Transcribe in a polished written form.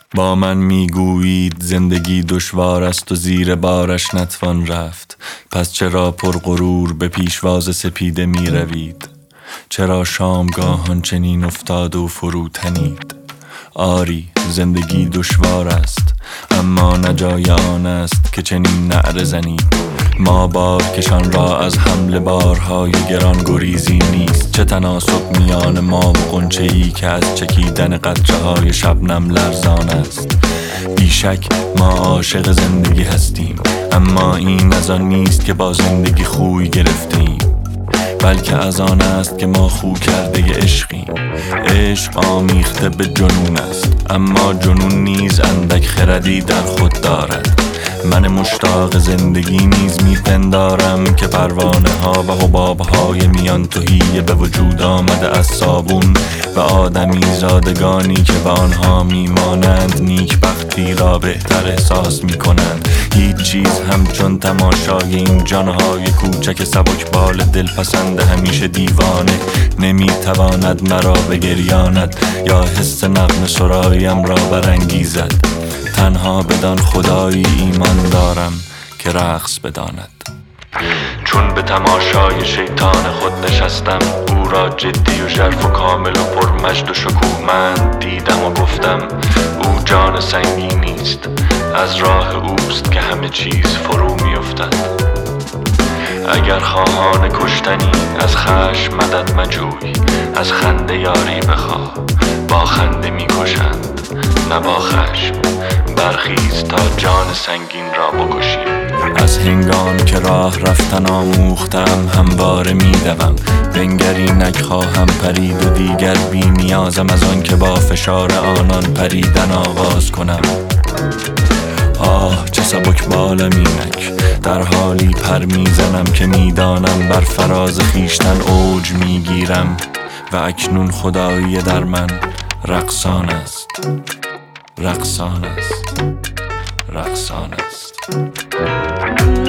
با من میگویید زندگی دشوار است و زیر بارش نتوان رفت. پس چرا پرغرور به پیشواز سپیده می روید؟ چرا شامگاهان چنین افتاد و فرو تنید؟ آری زندگی دشوار است، اما نجای آن است که چنین نعره زنید. ما بارکشان را از حمل بارهای گران گریزی نیست. چه تناسب میان ما و غنچه‌ای که از چکیدن قطره‌های شبنم لرزان است. بیشک ما عاشق زندگی هستیم، اما این از آن نیست که با زندگی خوی گرفتیم، بلکه از آن است که ما خو کرده عشقیم. عشق آمیخته به جنون است، اما جنون نیز اندک خردی در خود دارد. من مشتاق زندگی نیز میپندارم که پروانه ها و حباب های میان تهی به وجود آمده از صابون و آدمی زادگانی که به آنها میمانند نیکبختی را بهتر احساس میکنند. هیچ چیز همچون تماشای این جانهای کوچک سبکبال دلپسند همیشه دیوانه نمیتواند مرا بگریاند یا حس نغمه سرایم را برانگیزد. تنها بدان خدایی ایمان دارم که رقص بداند. چون به تماشای شیطان خود نشستم، او را جدی و ژرف و کامل و پرمجد و شکوهمند دیدم و گفتم او جان سنگینی است، از راه اوست که همه چیز فرو میافتد. اگر خواهان کشتنی از خشم مدد مجوی، از خنده یاری بخواه، با خنده میکشند نه با خشم. برخیز تا جان سنگین را بکشیم. از هنگام که راه رفتن آموختم همواره میدوم، بنگری نخواهم پرید و دیگر بی نیازم از آن که با فشار آنان پریدن آغاز کنم. آه چه سبک بالم اینک، در حالی پر میزنم که میدانم بر فراز خیشتن اوج میگیرم و اکنون خدایی در من رقصان است، رقصان است، رقصان است.